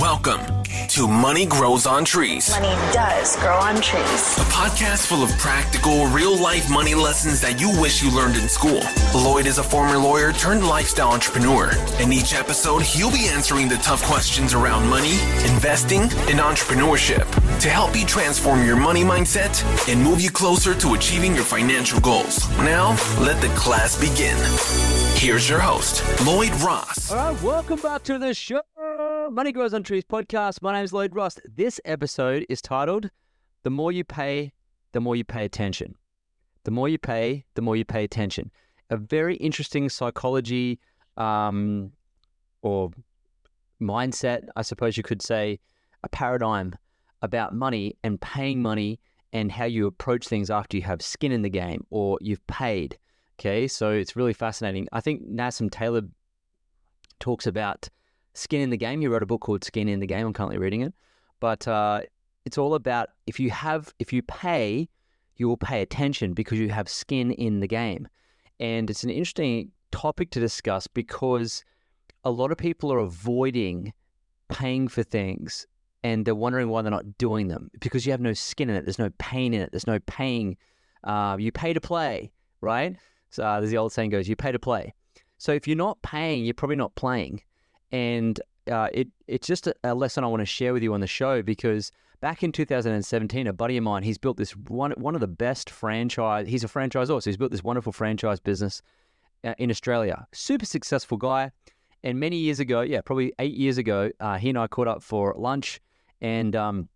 Welcome to Money Grows on Trees. Money does grow on trees. A podcast full of practical, real-life money lessons that you wish you learned in school. Lloyd is a former lawyer turned lifestyle entrepreneur. In each episode, he'll be answering the tough questions around money, investing, and entrepreneurship to help you transform your money mindset and move you closer to achieving your financial goals. Now, let the class begin. Here's your host, Lloyd Ross. All right, welcome back to the show. Money Grows on Trees podcast. My name is Lloyd Ross. This episode is titled, The More You Pay, The More You Pay Attention. The more you pay, the more you pay attention. A very interesting psychology or mindset, I suppose you could say, a paradigm about money and paying money and how you approach things after you have skin in the game or you've paid. Okay, so it's really fascinating. I think Nassim Taleb talks about skin in the game. He wrote a book called Skin in the Game. I'm currently reading it. But it's all about if you pay, you will pay attention because you have skin in the game. And it's an interesting topic to discuss because a lot of people are avoiding paying for things and they're wondering why they're not doing them because you have no skin in it. There's no pain in it. There's no paying. You pay to play, right? So there's the old saying goes, you pay to play. So if you're not paying, you're probably not playing. And it's just a lesson I want to share with you on the show because back in 2017, a buddy of mine, he's built this one of the best franchise. He's a franchisor, so he's built this wonderful franchise business in Australia. Super successful guy. And many years ago, probably 8 years ago, he and I caught up for lunch and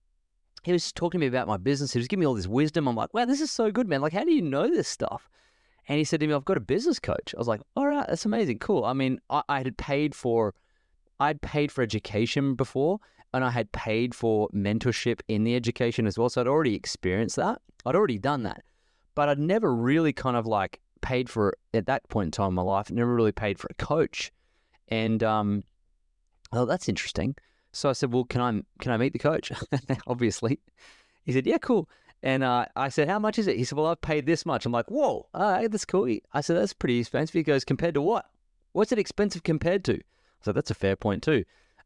he was talking to me about my business. He was giving me all this wisdom. I'm like, wow, this is so good, man. Like, how do you know this stuff? And he said to me, I've got a business coach. I was like, all right, that's amazing. Cool. I mean, I'd paid for education before and I had paid for mentorship in the education as well. So I'd already experienced that. I'd already done that, but I'd never really kind of like paid for, at that point in time in my life, never really paid for a coach. And, oh, that's interesting. So I said, well, can I meet the coach? Obviously. He said, yeah, cool. And I said, how much is it? He said, well, I've paid this much. I'm like, whoa, that's cool. I said, that's pretty expensive. He goes, compared to what? What's it expensive compared to? So that's a fair point too.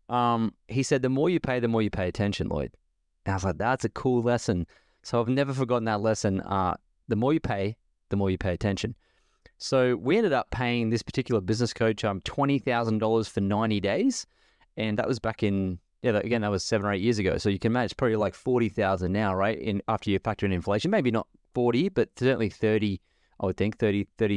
He said, the more you pay, the more you pay attention, Lloyd. And I was like, that's a cool lesson. So I've never forgotten that lesson. The more you pay, the more you pay attention. So we ended up paying this particular business coach $20,000 for 90 days. And that was back in, again, that was 7 or 8 years ago. So you can imagine it's probably like 40,000 now, right? After you factor in inflation, maybe not 40, but certainly 30, I would think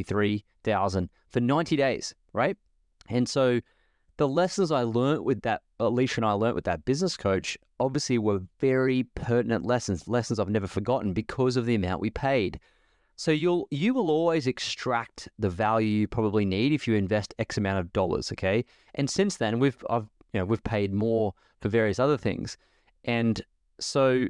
33,000 for 90 days, right? And so the lessons I learned with that, Alicia and I learned with that business coach, obviously were very pertinent lessons I've never forgotten because of the amount we paid. So you will always extract the value you probably need if you invest X amount of dollars, okay? And since then, we've paid more for various other things. And so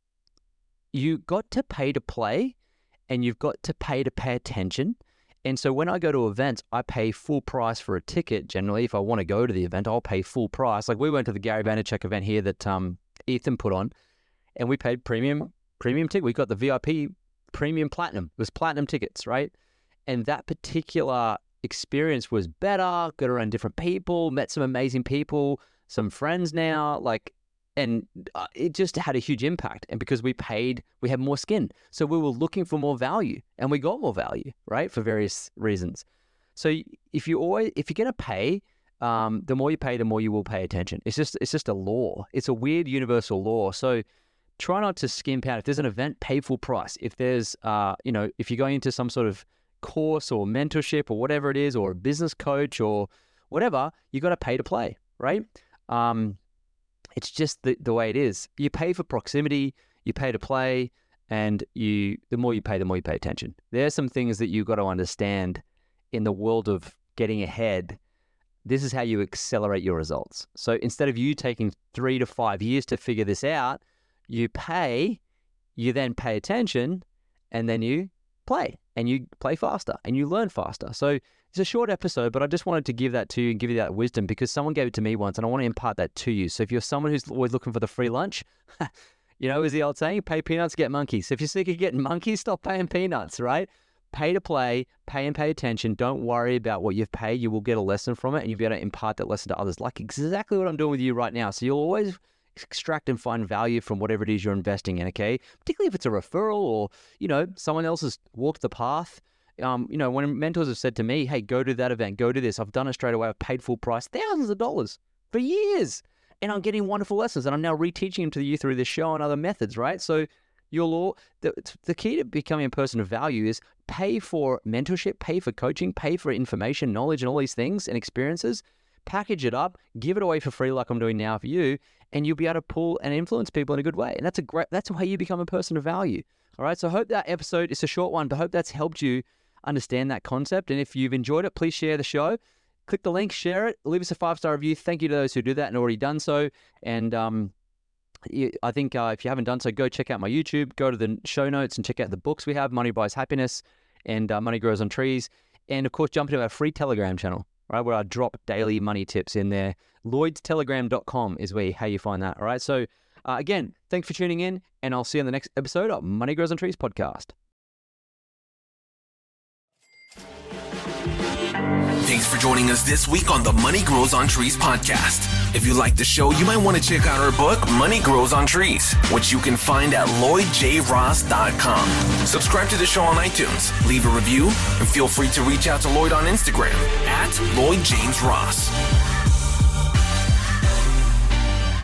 you got to pay to play and you've got to pay attention. And so when I go to events, I pay full price for a ticket. Generally, if I want to go to the event, I'll pay full price. Like we went to the Gary Vaynerchuk event here that Ethan put on, and we paid premium ticket. We got the VIP premium platinum. It was platinum tickets, right? And that particular experience was better. Got around different people, met some amazing people, some friends now, and it just had a huge impact. And because we paid, we had more skin. So we were looking for more value and we got more value, right? For various reasons. So if you're going to pay, the more you pay, the more you will pay attention. It's just a law. It's a weird universal law. So try not to skimp out. If there's an event, pay full price. If there's, if you're going into some sort of course or mentorship or whatever it is, or a business coach or whatever, you got to pay to play, right? It's just the way it is. You pay for proximity, you pay to play, and the more you pay, the more you pay attention. There are some things that you've got to understand in the world of getting ahead. This is how you accelerate your results. So instead of you taking 3 to 5 years to figure this out, you then pay attention, and then you play, and you play faster, and you learn faster. So it's a short episode, but I just wanted to give that to you and give you that wisdom because someone gave it to me once, and I want to impart that to you. So if you're someone who's always looking for the free lunch, is the old saying, pay peanuts, get monkeys. So if you're sick of getting monkeys, stop paying peanuts, right? pay to play, pay and pay attention. Don't worry about what you've paid. You will get a lesson from it, and you'll be able to impart that lesson to others, like exactly what I'm doing with you right now. So you'll always extract and find value from whatever it is you're investing in, okay? Particularly if it's a referral or, someone else has walked the path. When mentors have said to me, hey, go to that event, go to this, I've done it straight away. I've paid full price, thousands of dollars for years. And I'm getting wonderful lessons. And I'm now reteaching them to you through this show and other methods, right? So the key to becoming a person of value is pay for mentorship, pay for coaching, pay for information, knowledge, and all these things and experiences. Package it up, give it away for free like I'm doing now for you, and you'll be able to pull and influence people in a good way. And that's how you become a person of value. All right, so I hope that episode, it's a short one, but I hope that's helped you understand that concept. And if you've enjoyed it, please share the show. Click the link, share it, leave us a 5-star review. Thank you to those who do that and already done so. And I think if you haven't done so, go check out my YouTube, go to the show notes and check out the books we have, Money Buys Happiness and Money Grows on Trees. And of course, jump into our free Telegram channel, right, where I drop daily money tips in there. LloydsTelegram.com is how you find that. All right. So again, thanks for tuning in, and I'll see you in the next episode of Money Grows on Trees podcast. Thanks for joining us this week on the Money Grows on Trees podcast. If you like the show, you might want to check out our book, Money Grows on Trees, which you can find at LloydJRoss.com. Subscribe to the show on iTunes, leave a review, and feel free to reach out to Lloyd on Instagram at LloydJamesRoss.